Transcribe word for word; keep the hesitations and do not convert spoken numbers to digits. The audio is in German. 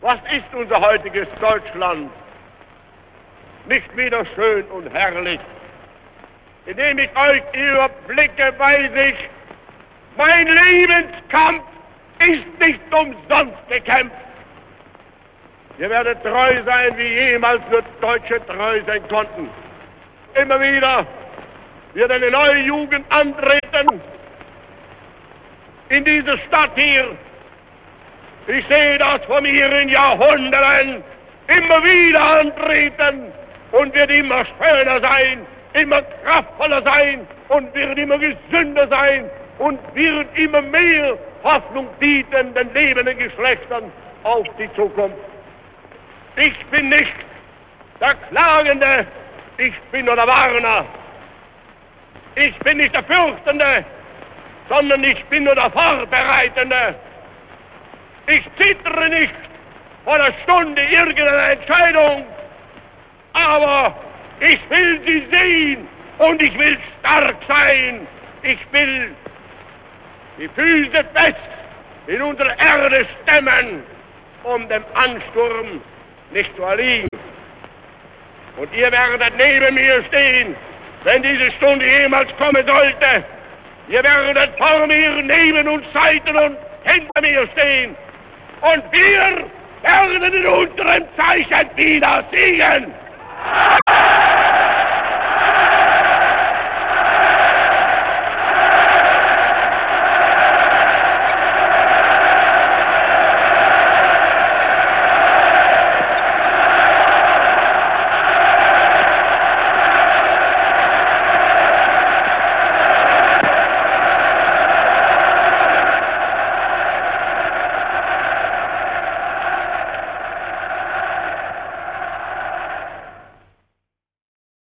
Was ist unser heutiges Deutschland? Nicht wieder schön und herrlich. Indem ich euch überblicke, weiß ich, mein Lebenskampf ist nicht umsonst gekämpft. Ihr werdet treu sein, wie jemals nur Deutsche treu sein konnten. Immer wieder wird eine neue Jugend antreten in diese Stadt hier. Ich sehe das von mir in Jahrhunderten immer wieder antreten und wird immer schöner sein, immer kraftvoller sein und wird immer gesünder sein und wird immer mehr Hoffnung bieten den lebenden Geschlechtern auf die Zukunft. Ich bin nicht der Klagende, ich bin nur der Warner. Ich bin nicht der Fürchtende, sondern ich bin nur der Vorbereitende. Ich zittere nicht vor der Stunde irgendeiner Entscheidung, aber ich will sie sehen und ich will stark sein. Ich will die Füße fest in unsere Erde stemmen, um dem Ansturm nicht zu erliegen. Und ihr werdet neben mir stehen, wenn diese Stunde jemals kommen sollte. Ihr werdet vor mir, neben uns, Seiten und hinter mir stehen. Und wir werden in unserem Zeichen wieder siegen.